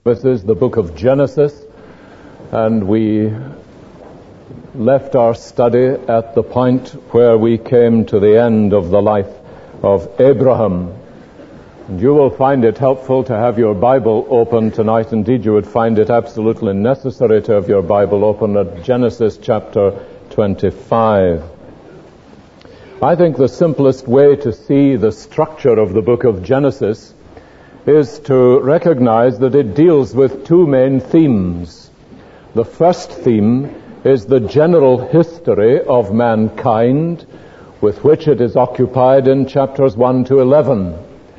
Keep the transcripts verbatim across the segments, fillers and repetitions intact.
This is the book of Genesis, and we left our study at the point where we came to the end of the life of Abraham. And you will find it helpful to have your Bible open tonight. Indeed, you would find it absolutely necessary to have your Bible open at Genesis chapter twenty-five. I think the simplest way to see the structure of the book of Genesis is to recognize that it deals with two main themes. The first theme is the general history of mankind, with which it is occupied in chapters one to eleven.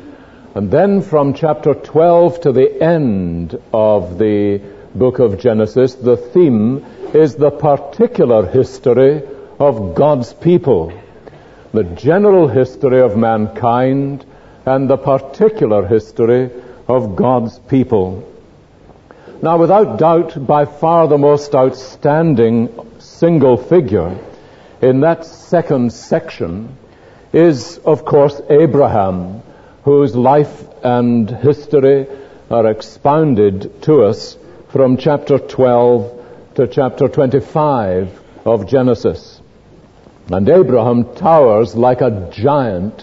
And then from chapter twelve to the end of the book of Genesis, the theme is the particular history of God's people. The general history of mankind and the particular history of God's people. Now, without doubt, by far the most outstanding single figure in that second section is, of course, Abraham, whose life and history are expounded to us from chapter twelve to chapter twenty-five of Genesis. And Abraham towers like a giant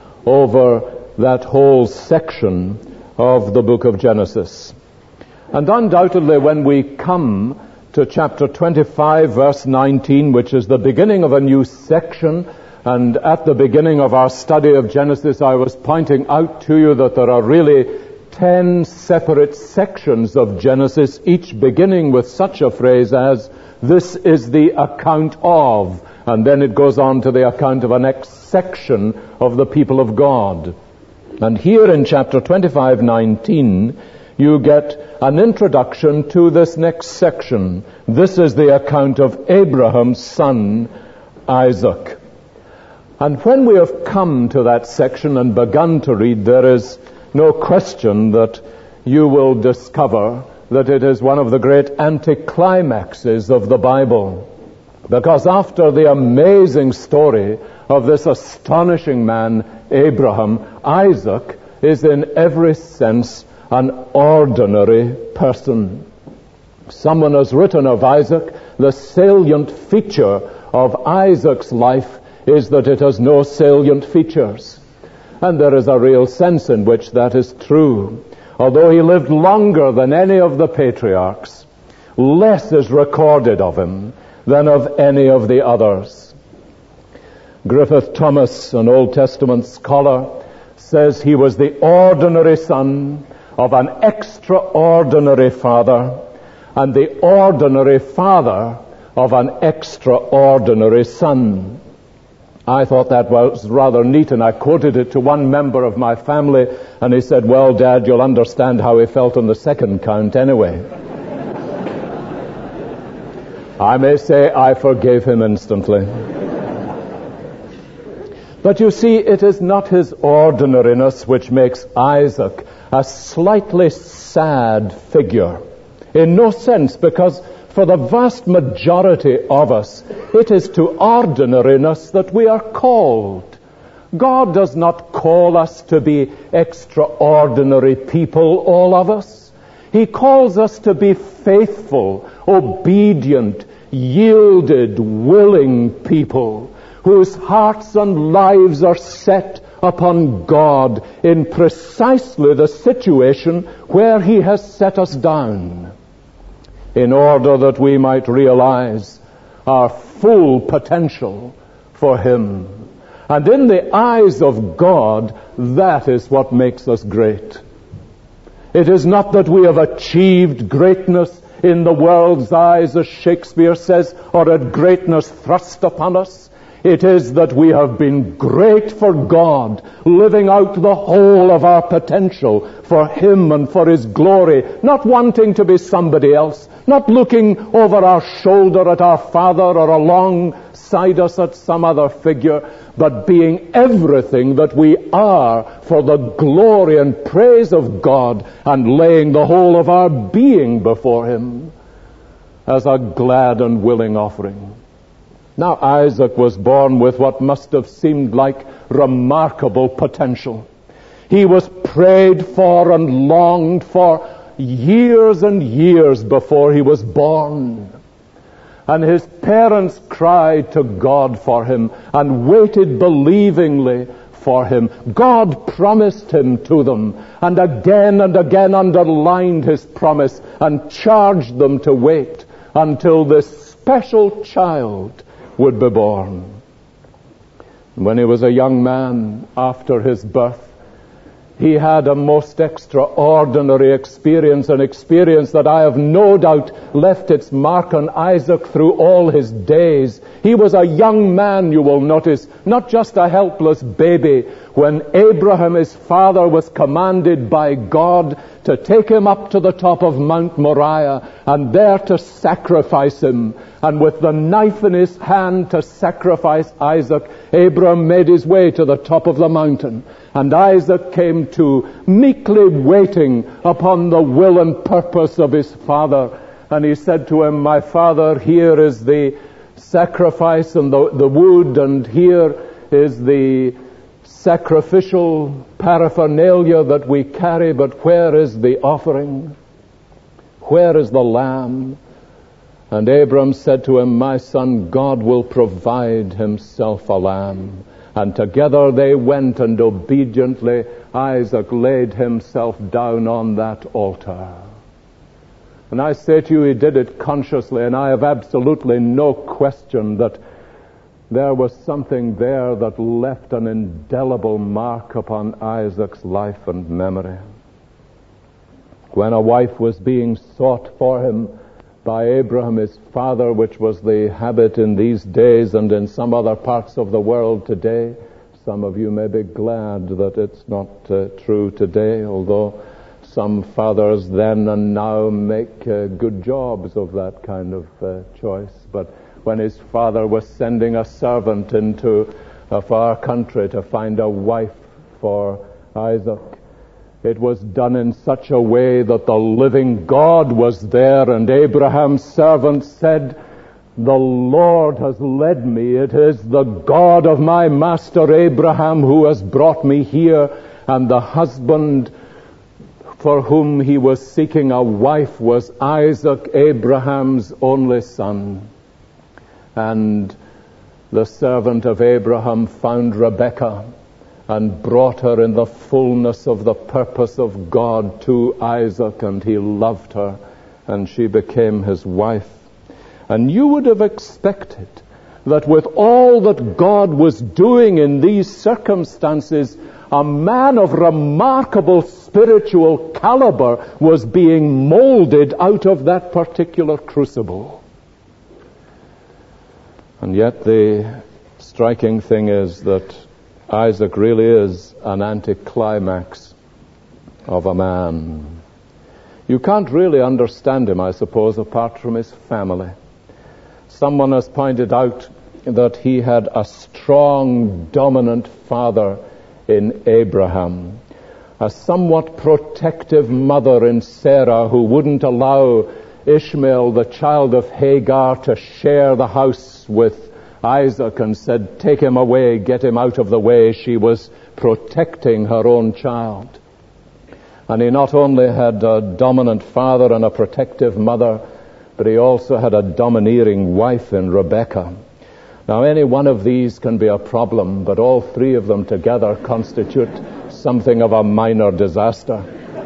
over that whole section of the book of Genesis. And undoubtedly, when we come to chapter twenty-five, verse nineteen, which is the beginning of a new section, and at the beginning of our study of Genesis, I was pointing out to you that there are really ten separate sections of Genesis, each beginning with such a phrase as, "This is the account of," and then it goes on to the account of a next section of the people of God. And here in chapter twenty-five nineteen, you get an introduction to this next section. This is the account of Abraham's son, Isaac. And when we have come to that section and begun to read, there is no question that you will discover that it is one of the great anticlimaxes of the Bible. Because after the amazing story of this astonishing man, Abraham, Isaac is in every sense an ordinary person. Someone has written of Isaac, the salient feature of Isaac's life is that it has no salient features. And there is a real sense in which that is true. Although he lived longer than any of the patriarchs, less is recorded of him than of any of the others. Griffith Thomas, an Old Testament scholar, says he was the ordinary son of an extraordinary father and the ordinary father of an extraordinary son. I thought that was rather neat, and I quoted it to one member of my family, and he said, "Well, Dad, you'll understand how he felt on the second count anyway." I may say I forgave him instantly. But you see, it is not his ordinariness which makes Isaac a slightly sad figure. In no sense, because for the vast majority of us, it is to ordinariness that we are called. God does not call us to be extraordinary people, all of us. He calls us to be faithful, obedient, yielded, willing people whose hearts and lives are set upon God in precisely the situation where He has set us down, in order that we might realize our full potential for Him. And in the eyes of God, that is what makes us great. It is not that we have achieved greatness in the world's eyes, as Shakespeare says, or had greatness thrust upon us. It is that we have been great for God, living out the whole of our potential for Him and for His glory, not wanting to be somebody else, not looking over our shoulder at our Father or alongside us at some other figure, but being everything that we are for the glory and praise of God, and laying the whole of our being before Him as a glad and willing offering. Now, Isaac was born with what must have seemed like remarkable potential. He was prayed for and longed for years and years before he was born. And his parents cried to God for him and waited believingly for him. God promised him to them, and again and again underlined his promise and charged them to wait until this special child would be born. When he was a young man, after his birth, he had a most extraordinary experience, an experience that I have no doubt left its mark on Isaac through all his days. He was a young man, you will notice, not just a helpless baby, when Abraham, his father, was commanded by God to take him up to the top of Mount Moriah and there to sacrifice him. And with the knife in his hand to sacrifice Isaac, Abraham made his way to the top of the mountain. And Isaac came to, meekly waiting upon the will and purpose of his father. And he said to him, "My father, here is the sacrifice and the, the wood, and here is the sacrificial paraphernalia that we carry, but where is the offering? Where is the lamb?" And Abram said to him, "My son, God will provide himself a lamb." And together they went, and obediently Isaac laid himself down on that altar. And I say to you, he did it consciously, and I have absolutely no question that there was something there that left an indelible mark upon Isaac's life and memory. When a wife was being sought for him by Abraham, his father, which was the habit in these days and in some other parts of the world today. Some of you may be glad that it's not uh, true today, although some fathers then and now make uh, good jobs of that kind of uh, choice. But when his father was sending a servant into a far country to find a wife for Isaac, it was done in such a way that the living God was there, and Abraham's servant said, "The Lord has led me. It is the God of my master Abraham who has brought me here." And the husband for whom he was seeking a wife was Isaac, Abraham's only son. And the servant of Abraham found Rebekah and brought her in the fullness of the purpose of God to Isaac, and he loved her, and she became his wife. And you would have expected that with all that God was doing in these circumstances, a man of remarkable spiritual caliber was being molded out of that particular crucible. And yet the striking thing is that Isaac really is an anticlimax of a man. You can't really understand him, I suppose, apart from his family. Someone has pointed out that he had a strong, dominant father in Abraham, a somewhat protective mother in Sarah who wouldn't allow Ishmael, the child of Hagar, to share the house with Isaac, and said, "Take him away, get him out of the way." She was protecting her own child. And he not only had a dominant father and a protective mother, but he also had a domineering wife in Rebekah. Now, any one of these can be a problem, but all three of them together constitute something of a minor disaster.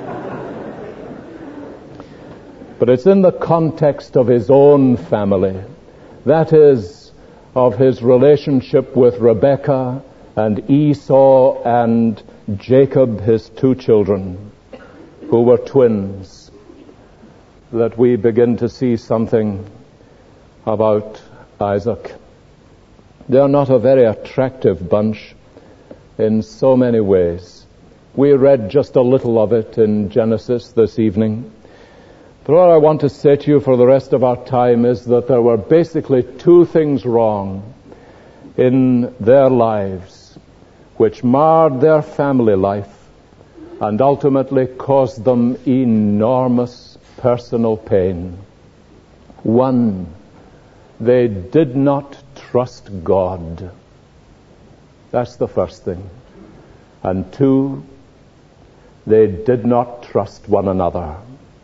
But it's in the context of his own family, that is, of his relationship with Rebekah and Esau and Jacob, his two children, who were twins, that we begin to see something about Isaac. They are not a very attractive bunch in so many ways. We read just a little of it in Genesis this evening. But what I want to say to you for the rest of our time is that there were basically two things wrong in their lives which marred their family life and ultimately caused them enormous personal pain. One, they did not trust God. That's the first thing. And two, they did not trust one another.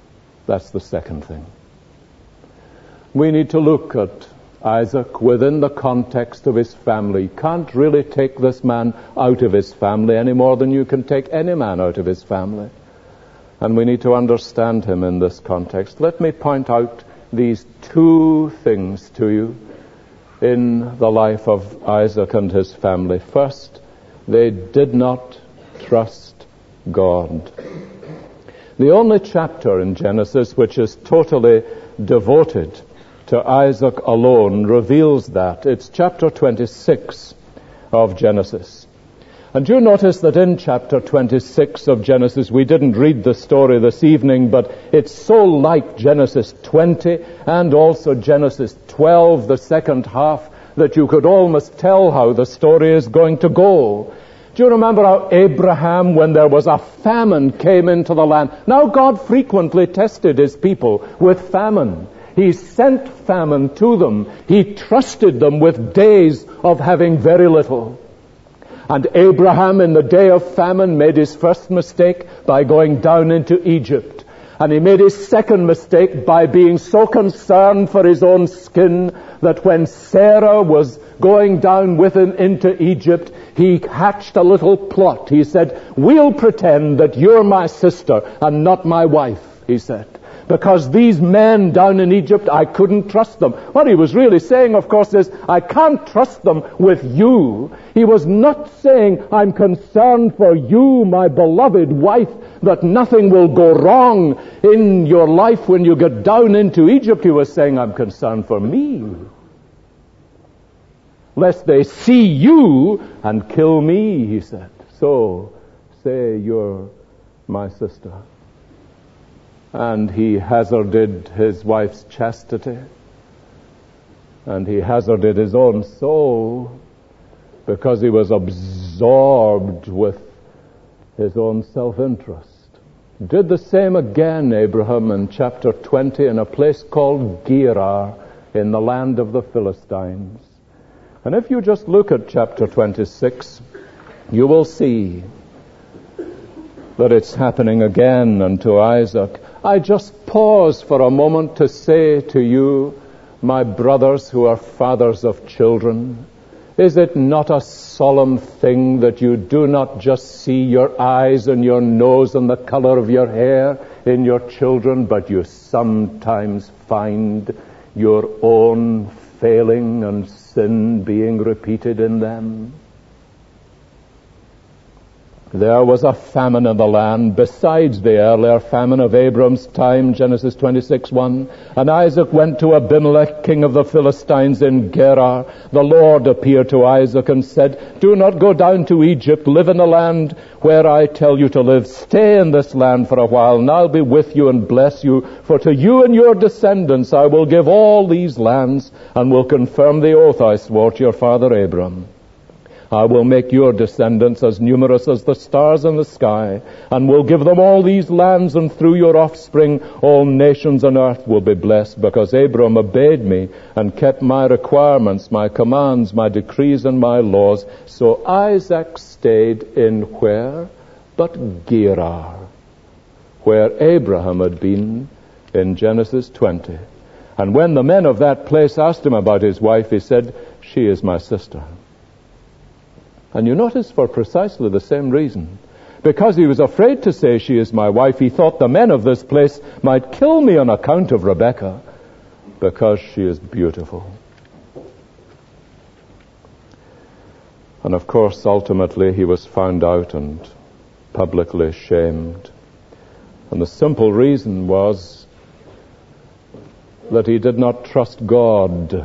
That's the second thing. We need to look at Isaac within the context of his family. You can't really take this man out of his family any more than you can take any man out of his family. And we need to understand him in this context. Let me point out these two things to you in the life of Isaac and his family. First, they did not trust God. The only chapter in Genesis which is totally devoted to Isaac alone reveals that. It's chapter twenty-six of Genesis. And you notice that in chapter twenty-six of Genesis, we didn't read the story this evening, but it's so like Genesis twenty and also Genesis twelve, the second half, that you could almost tell how the story is going to go. Do you remember how Abraham, when there was a famine, came into the land? Now God frequently tested his people with famine. He sent famine to them. He trusted them with days of having very little. And Abraham, in the day of famine, made his first mistake by going down into Egypt. And he made his second mistake by being so concerned for his own skin that when Sarah was going down with him into Egypt, he hatched a little plot. He said, "We'll pretend that you're my sister and not my wife," he said. Because these men down in Egypt, I couldn't trust them. What he was really saying, of course, is, I can't trust them with you. He was not saying, I'm concerned for you, my beloved wife, that nothing will go wrong in your life when you get down into Egypt. He was saying, I'm concerned for me, lest they see you and kill me, he said. So, say you're my sister. And he hazarded his wife's chastity. And he hazarded his own soul because he was absorbed with his own self-interest. Did the same again, Abraham, in chapter twenty in a place called Gerar in the land of the Philistines. And if you just look at chapter twenty-six, you will see that it's happening again unto Isaac. I just pause for a moment to say to you, my brothers who are fathers of children, is it not a solemn thing that you do not just see your eyes and your nose and the color of your hair in your children, but you sometimes find your own failing and sin being repeated in them? There was a famine in the land besides the earlier famine of Abram's time, Genesis twenty-six one. And Isaac went to Abimelech, king of the Philistines in Gerar. The Lord appeared to Isaac and said, "Do not go down to Egypt. Live in the land where I tell you to live. Stay in this land for a while, and I'll be with you and bless you. For to you and your descendants I will give all these lands, and will confirm the oath I swore to your father Abram. I will make your descendants as numerous as the stars in the sky, and will give them all these lands, and through your offspring all nations on earth will be blessed, because Abram obeyed me and kept my requirements, my commands, my decrees, and my laws." So Isaac stayed in where? But Gerar, where Abraham had been in Genesis twenty. And when the men of that place asked him about his wife, he said, "She is my sister." And you notice, for precisely the same reason. Because he was afraid to say, "She is my wife," he thought the men of this place might kill me on account of Rebekah, because she is beautiful. And of course, ultimately, he was found out and publicly shamed. And the simple reason was that he did not trust God,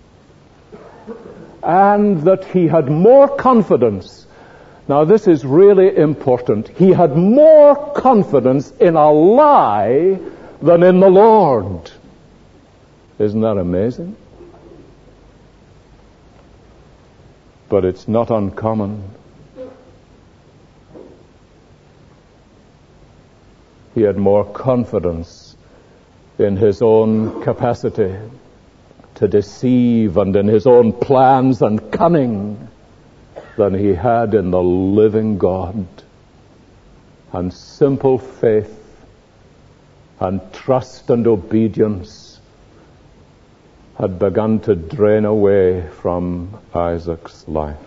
and that he had more confidence. Now this is really important. He had more confidence in a lie than in the Lord. Isn't that amazing? But it's not uncommon. He had more confidence in his own capacity to deceive and in his own plans and cunning than he had in the living God. And simple faith and trust and obedience had begun to drain away from Isaac's life.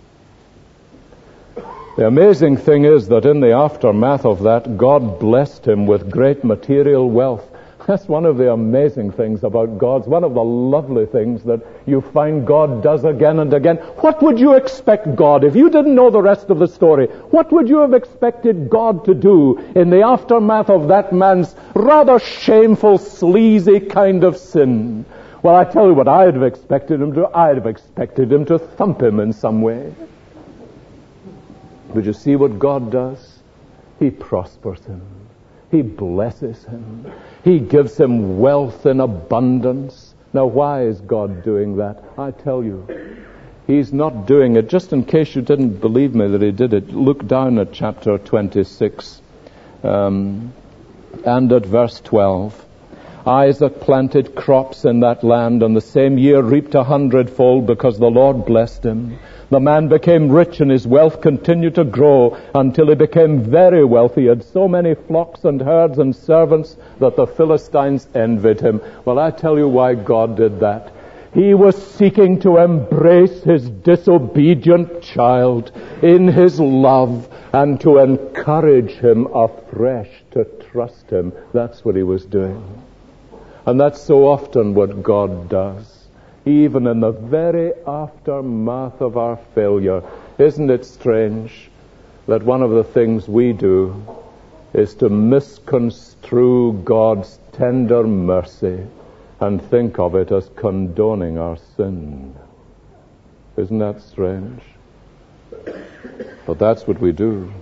The amazing thing is that in the aftermath of that, God blessed him with great material wealth. That's one of the amazing things about God. One of the lovely things that you find God does again and again. What would you expect God, if you didn't know the rest of the story, what would you have expected God to do in the aftermath of that man's rather shameful, sleazy kind of sin? Well, I tell you what I'd have expected him to. I'd have expected him to thump him in some way. But you see what God does? He prospers him. He blesses him. He gives him wealth in abundance. Now, why is God doing that? I tell you, he's not doing it. Just in case you didn't believe me that he did it, look down at chapter twenty-six um, and at verse twelve. Isaac planted crops in that land, and the same year reaped a hundredfold, because the Lord blessed him. The man became rich, and his wealth continued to grow until he became very wealthy. He had so many flocks and herds and servants that the Philistines envied him. Well, I tell you why God did that. He was seeking to embrace his disobedient child in his love and to encourage him afresh to trust him. That's what he was doing. And that's so often what God does, even in the very aftermath of our failure. Isn't it strange that one of the things we do is to misconstrue God's tender mercy and think of it as condoning our sin? Isn't that strange? But that's what we do.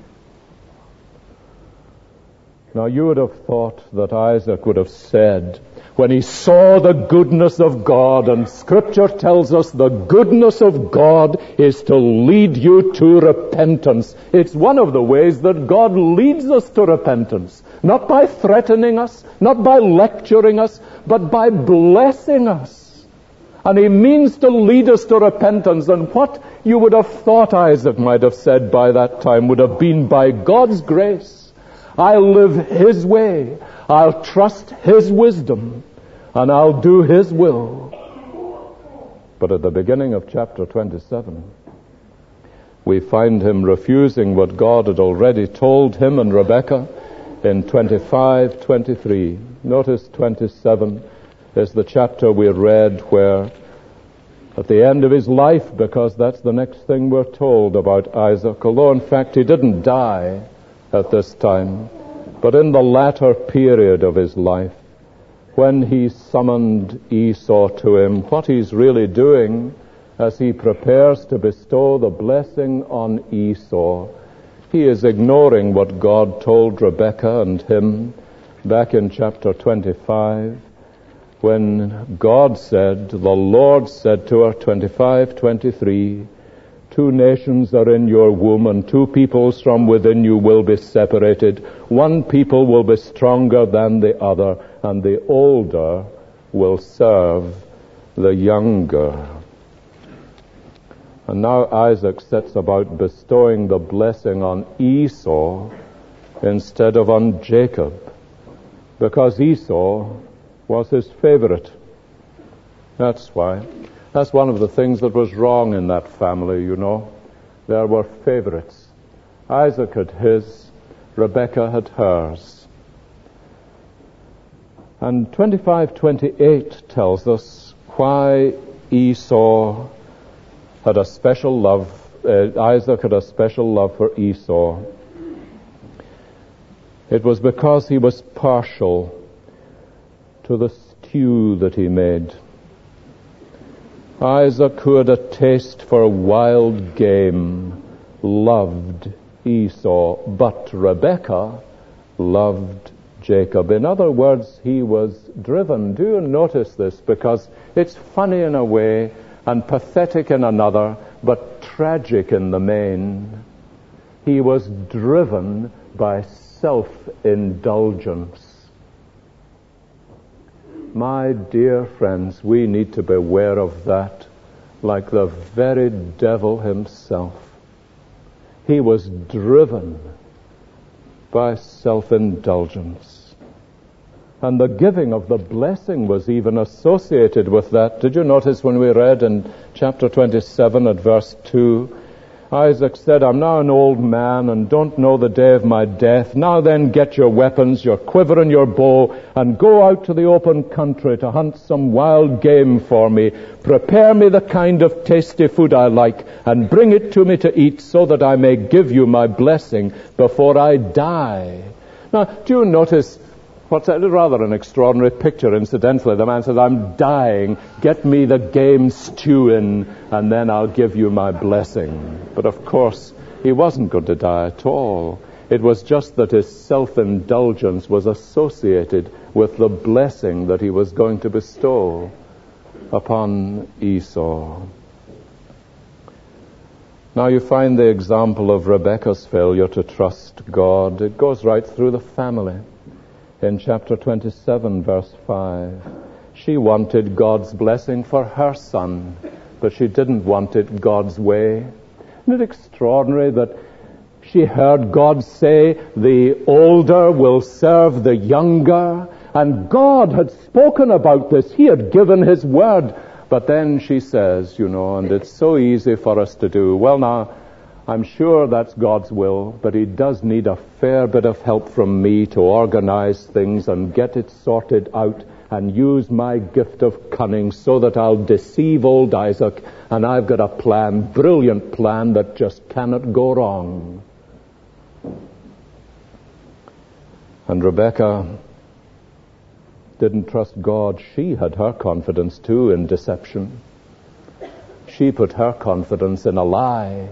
Now, you would have thought that Isaac would have said, when he saw the goodness of God, and Scripture tells us the goodness of God is to lead you to repentance. It's one of the ways that God leads us to repentance. Not by threatening us, not by lecturing us, but by blessing us. And he means to lead us to repentance. And what you would have thought Isaac might have said by that time would have been, by God's grace, I'll live his way, I'll trust his wisdom, and I'll do his will. But at the beginning of chapter twenty-seven, we find him refusing what God had already told him and Rebekah in twenty-five twenty-three. Notice twenty-seven is the chapter we read where, at the end of his life, because that's the next thing we're told about Isaac, although in fact he didn't die at this time, but in the latter period of his life, when he summoned Esau to him, what he's really doing as he prepares to bestow the blessing on Esau, he is ignoring what God told Rebekah and him back in chapter twenty-five, when God said, the Lord said to her, twenty-five twenty-three, two nations are in your womb, and two peoples from within you will be separated. One people will be stronger than the other, and the older will serve the younger. And now Isaac sets about bestowing the blessing on Esau instead of on Jacob, because Esau was his favorite. That's why. That's one of the things that was wrong in that family, you know. There were favorites. Isaac had his, Rebekah had hers. And twenty-five twenty-eight tells us why Esau had a special love, uh, Isaac had a special love for Esau. It was because he was partial to the stew that he made. Isaac, who had a taste for wild game, loved Esau, but Rebekah loved Jacob. In other words, he was driven. Do you notice this? Because it's funny in a way and pathetic in another, but tragic in the main. He was driven by self-indulgence. My dear friends, we need to beware of that, like the very devil himself. He was driven by self-indulgence. And the giving of the blessing was even associated with that. Did you notice when we read in chapter twenty-seven at verse two, Isaac said, I'm now an old man and don't know the day of my death. Now then get your weapons, your quiver and your bow, and go out to the open country to hunt some wild game for me. Prepare me the kind of tasty food I like, and bring it to me to eat, so that I may give you my blessing before I die. Now, do you notice what's a, rather an extraordinary picture, incidentally? The man says, I'm dying. Get me the game stew in, and then I'll give you my blessing. But of course, he wasn't going to die at all. It was just that his self-indulgence was associated with the blessing that he was going to bestow upon Esau. Now you find the example of Rebekah's failure to trust God. It goes right through the family. In chapter twenty-seven, verse five, she wanted God's blessing for her son, but she didn't want it God's way. Isn't it extraordinary that she heard God say, the older will serve the younger, and God had spoken about this. He had given his word. But then she says, you know, and it's so easy for us to do, well now, I'm sure that's God's will, but he does need a fair bit of help from me to organize things and get it sorted out and use my gift of cunning so that I'll deceive old Isaac, and I've got a plan, brilliant plan that just cannot go wrong. And Rebekah didn't trust God. She had her confidence too in deception. She put her confidence in a lie.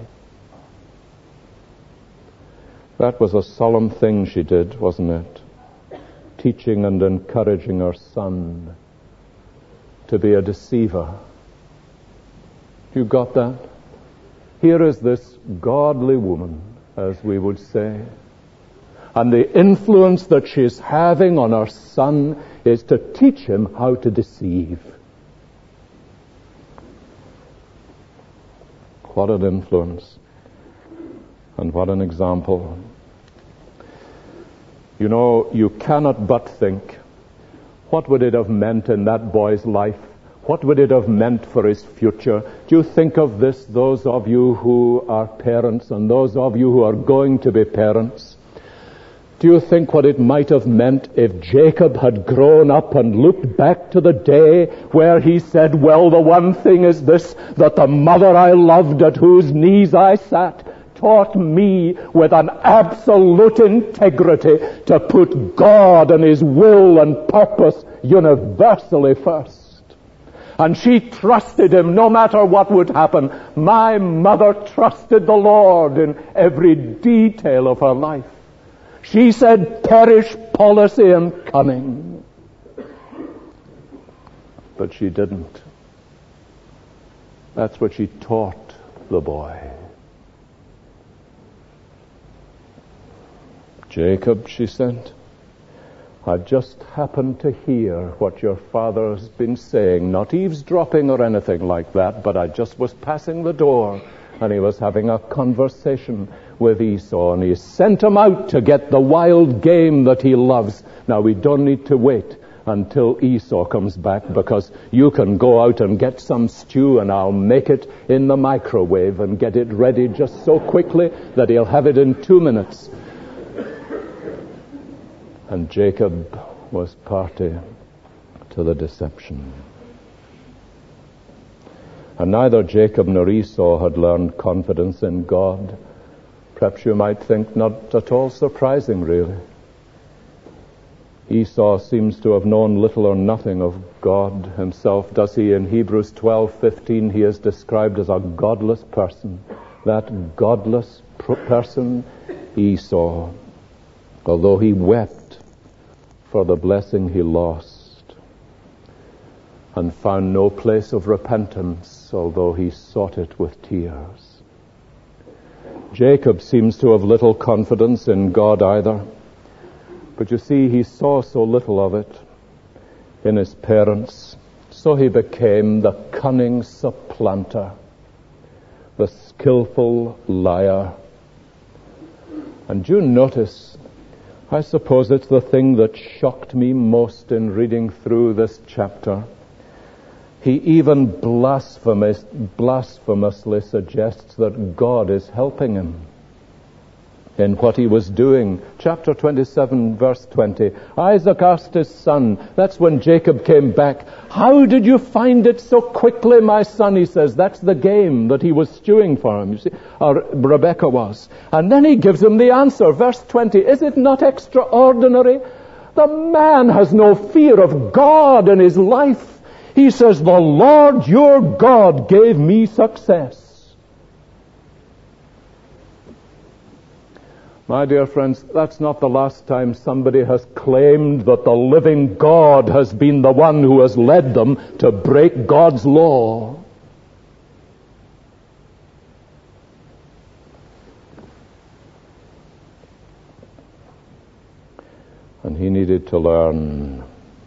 That was a solemn thing she did, wasn't it? Teaching and encouraging her son to be a deceiver. You got that? Here is this godly woman, as we would say, and the influence that she's having on her son is to teach him how to deceive. What an influence. And what an example. You know, you cannot but think, what would it have meant in that boy's life? What would it have meant for his future? Do you think of this, those of you who are parents and those of you who are going to be parents? Do you think what it might have meant if Jacob had grown up and looked back to the day where he said, well, the one thing is this, that the mother I loved at whose knees I sat taught me with an absolute integrity to put God and his will and purpose universally first. And she trusted him no matter what would happen. My mother trusted the Lord in every detail of her life. She said, perish policy and cunning. But she didn't. That's what she taught the boy. Jacob, she said, I've just happened to hear what your father has been saying, not eavesdropping or anything like that, but I just was passing the door and he was having a conversation with Esau, and he sent him out to get the wild game that he loves. Now, we don't need to wait until Esau comes back, because you can go out and get some stew and I'll make it in the microwave and get it ready just so quickly that he'll have it in two minutes. And Jacob was party to the deception. And neither Jacob nor Esau had learned confidence in God. Perhaps you might think not at all surprising, really. Esau seems to have known little or nothing of God himself, does he? In Hebrews twelve fifteen, he is described as a godless person. That godless person, Esau, although he wept for the blessing he lost, and found no place of repentance, although he sought it with tears. Jacob seems to have little confidence in God either. But you see, he saw so little of it in his parents, so he became the cunning supplanter, the skillful liar. And you notice I suppose it's the thing that shocked me most in reading through this chapter. He even blasphemous, blasphemously suggests that God is helping him in what he was doing. Chapter twenty-seven, verse twenty. Isaac asked his son, that's when Jacob came back, how did you find it so quickly, my son? He says, that's the game that he was stewing for him, you see, or Rebekah was. And then he gives him the answer, verse twenty. Is it not extraordinary? The man has no fear of God in his life. He says, the Lord your God gave me success. My dear friends, that's not the last time somebody has claimed that the living God has been the one who has led them to break God's law. And he needed to learn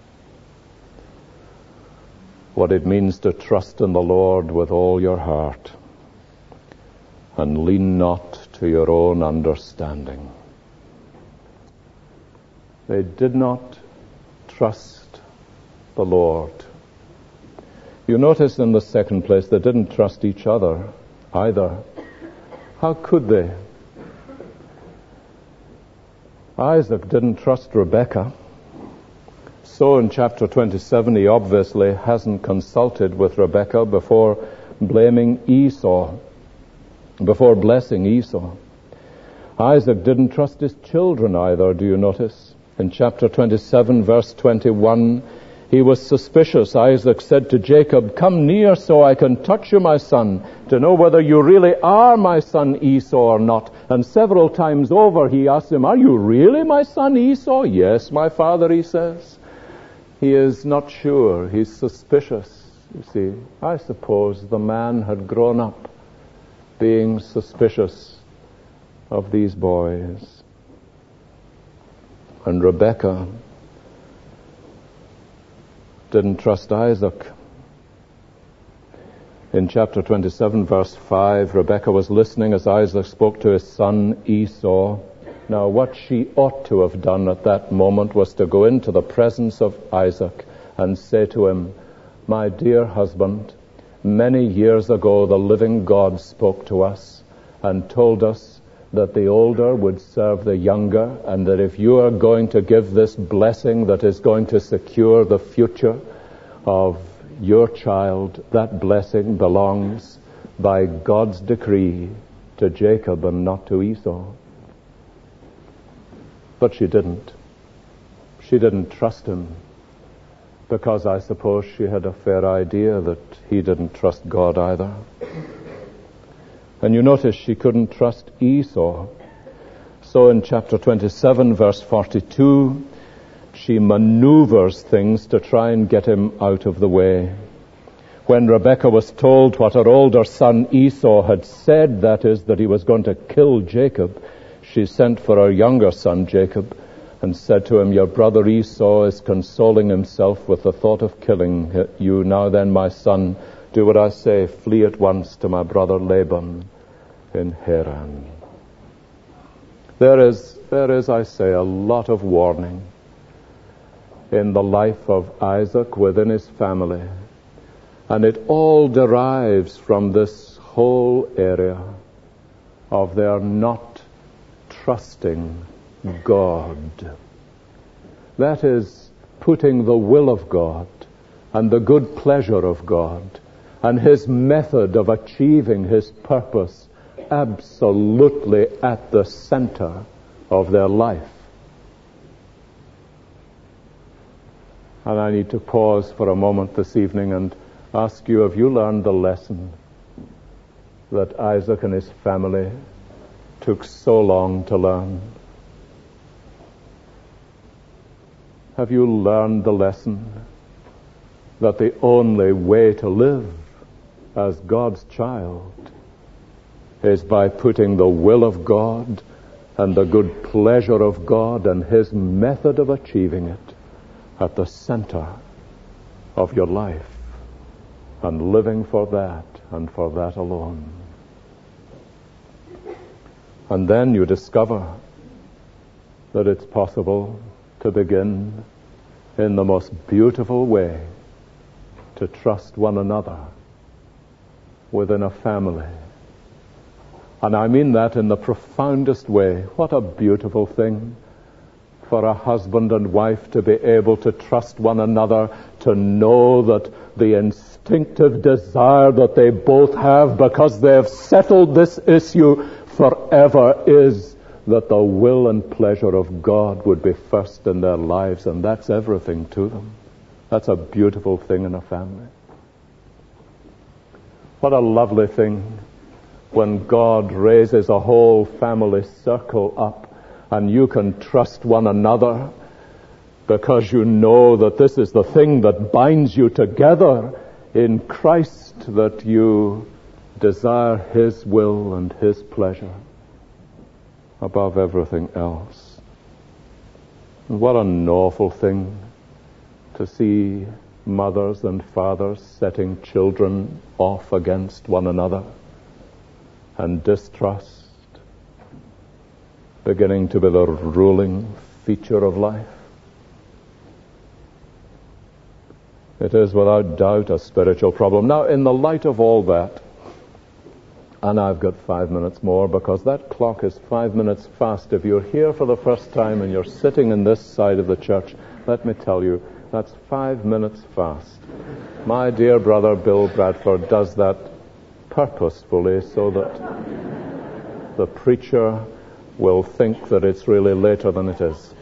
what it means to trust in the Lord with all your heart and lean not to your own understanding. They did not trust the Lord. You notice in the second place, they didn't trust each other either. How could they? Isaac didn't trust Rebekah. So in chapter twenty-seven, he obviously hasn't consulted with Rebekah before blaming Esau, before blessing Esau. Isaac didn't trust his children either, do you notice? In chapter twenty-seven, verse twenty-one, he was suspicious. Isaac said to Jacob, come near so I can touch you, my son, to know whether you really are my son Esau or not. And several times over he asked him, are you really my son Esau? Yes, my father, he says. He is not sure. He's suspicious. You see, I suppose the man had grown up being suspicious of these boys. And Rebekah didn't trust Isaac. In chapter twenty-seven, verse five, Rebekah was listening as Isaac spoke to his son Esau. Now, what she ought to have done at that moment was to go into the presence of Isaac and say to him, my dear husband, many years ago the living God spoke to us and told us that the older would serve the younger, and that if you are going to give this blessing that is going to secure the future of your child, that blessing belongs by God's decree to Jacob and not to Esau. But she didn't. She didn't trust him, because I suppose she had a fair idea that he didn't trust God either. And you notice she couldn't trust Esau. So in chapter twenty-seven, verse forty-two, she maneuvers things to try and get him out of the way. When Rebekah was told what her older son Esau had said, that is, that he was going to kill Jacob, she sent for her younger son Jacob and said to him, your brother Esau is consoling himself with the thought of killing you. Now then, my son, do what I say. Flee at once to my brother Laban in Haran. There is, there is, I say, a lot of warning in the life of Isaac within his family. And it all derives from this whole area of their not trusting God. That is, putting the will of God and the good pleasure of God and his method of achieving his purpose absolutely at the center of their life. And I need to pause for a moment this evening and ask you, have you learned the lesson that Isaac and his family took so long to learn? Have you learned the lesson that the only way to live as God's child is by putting the will of God and the good pleasure of God and his method of achieving it at the center of your life, and living for that and for that alone? And then you discover that it's possible to begin in the most beautiful way to trust one another within a family. And I mean that in the profoundest way. What a beautiful thing for a husband and wife to be able to trust one another, to know that the instinctive desire that they both have, because they have settled this issue forever, is that the will and pleasure of God would be first in their lives, and that's everything to them. That's a beautiful thing in a family. What a lovely thing when God raises a whole family circle up and you can trust one another because you know that this is the thing that binds you together in Christ, that you desire His will and His pleasure above everything else. And what an awful thing to see mothers and fathers setting children off against one another, and distrust beginning to be the ruling feature of life. It is without doubt a spiritual problem. Now, in the light of all that, and I've got five minutes more because that clock is five minutes fast. If you're here for the first time and you're sitting in this side of the church, let me tell you, that's five minutes fast. My dear brother Bill Bradford does that purposefully so that the preacher will think that it's really later than it is.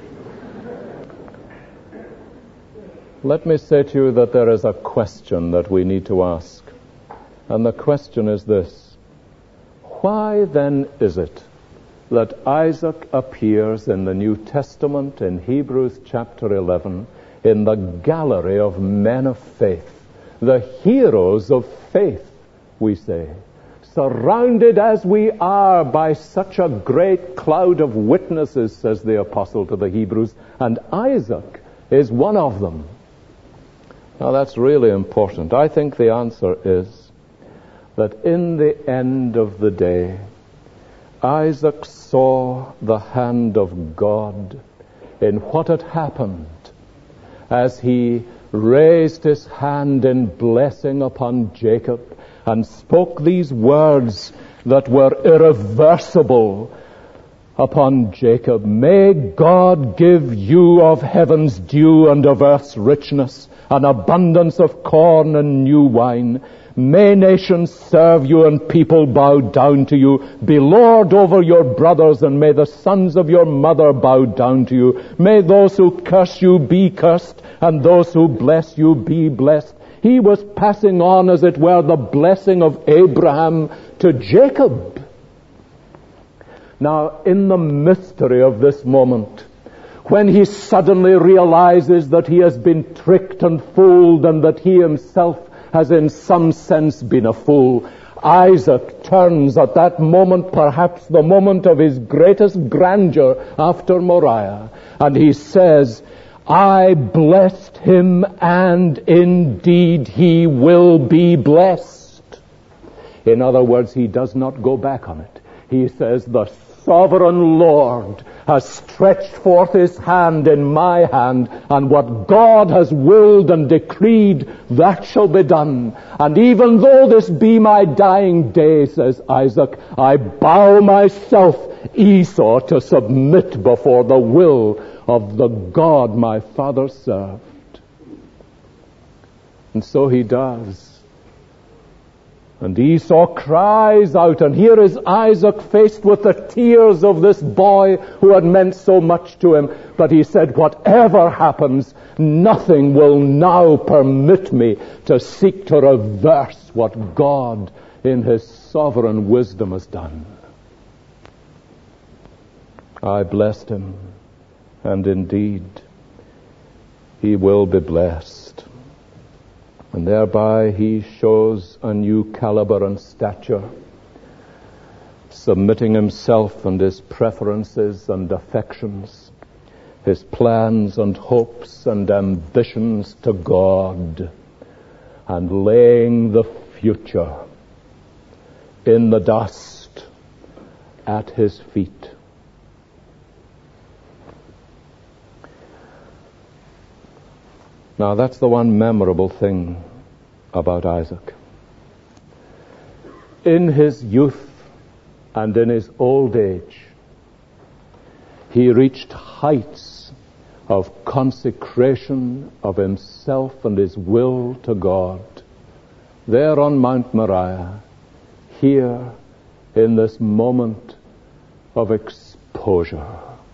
Let me say to you that there is a question that we need to ask. And the question is this: why then is it that Isaac appears in the New Testament in Hebrews chapter eleven in the gallery of men of faith, the heroes of faith, we say, surrounded as we are by such a great cloud of witnesses, says the apostle to the Hebrews, and Isaac is one of them? Now that's really important. I think the answer is that in the end of the day, Isaac saw the hand of God in what had happened as he raised his hand in blessing upon Jacob and spoke these words that were irreversible upon Jacob. May God give you of heaven's dew and of earth's richness, an abundance of corn and new wine. May nations serve you and people bow down to you. Be Lord over your brothers, and may the sons of your mother bow down to you. May those who curse you be cursed, and those who bless you be blessed. He was passing on, as it were, the blessing of Abraham to Jacob. Now, in the mystery of this moment, when he suddenly realizes that he has been tricked and fooled, and that he himself has in some sense been a fool, Isaac turns at that moment, perhaps the moment of his greatest grandeur after Moriah, and he says, I blessed him, and indeed he will be blessed. In other words, he does not go back on it. He says, the sovereign Lord has stretched forth his hand in my hand, and what God has willed and decreed, that shall be done. And even though this be my dying day, says Isaac, I bow myself, Esau, to submit before the will of the God my father served. And so he does. And Esau cries out, and here is Isaac faced with the tears of this boy who had meant so much to him. But he said, whatever happens, nothing will now permit me to seek to reverse what God in his sovereign wisdom has done. I blessed him, and indeed he will be blessed. And thereby he shows a new caliber and stature, submitting himself and his preferences and affections, his plans and hopes and ambitions to God, and laying the future in the dust at his feet. Now, that's the one memorable thing about Isaac. In his youth and in his old age, he reached heights of consecration of himself and his will to God. There on Mount Moriah, here in this moment of exposure.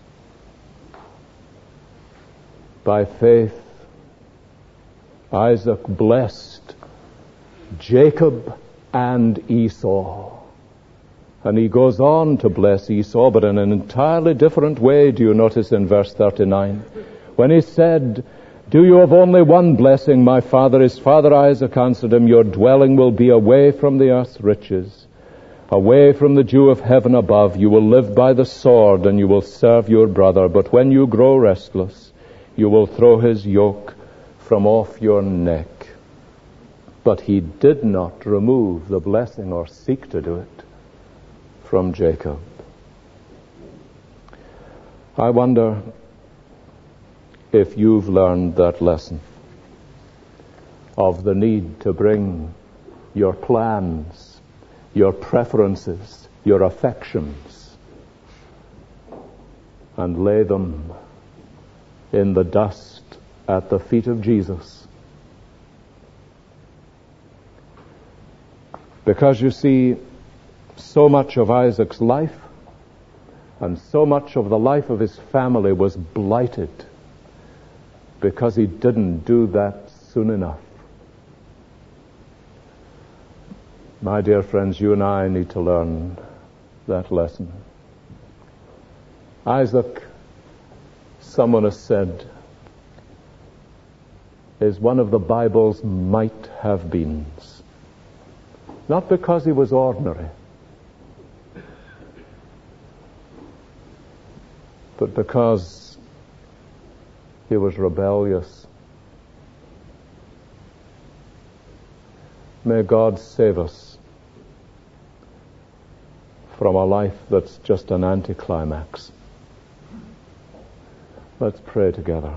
By faith, Isaac blessed Jacob and Esau. And he goes on to bless Esau, but in an entirely different way. Do you notice in verse thirty-nine? When he said, "Do you have only one blessing, my father?" His father Isaac answered him, "Your dwelling will be away from the earth's riches, away from the dew of heaven above. You will live by the sword, and you will serve your brother. But when you grow restless, you will throw his yoke from off your neck." But he did not remove the blessing or seek to do it from Jacob. I wonder if you've learned that lesson of the need to bring your plans, your preferences, your affections, and lay them in the dust at the feet of Jesus. Because you see, so much of Isaac's life and so much of the life of his family was blighted because he didn't do that soon enough. My dear friends, you and I need to learn that lesson. Isaac, someone has said, is one of the Bible's might-have-beens. Not because he was ordinary, but because he was rebellious. May God save us from a life that's just an anticlimax. Let's pray together.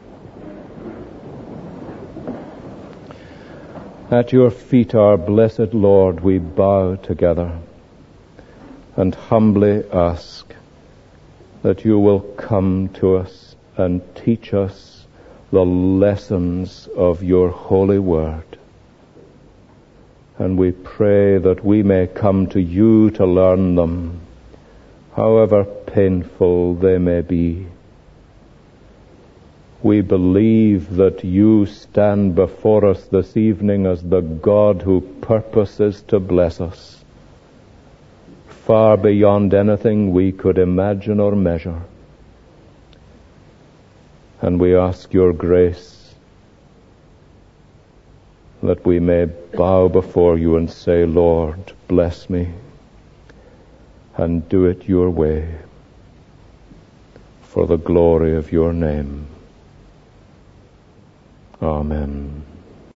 At your feet, our blessed Lord, we bow together and humbly ask that you will come to us and teach us the lessons of your holy word. And we pray that we may come to you to learn them, however painful they may be. We believe that you stand before us this evening as the God who purposes to bless us, far beyond anything we could imagine or measure. And we ask your grace that we may bow before you and say, Lord, bless me, and do it your way, for the glory of your name. Amen.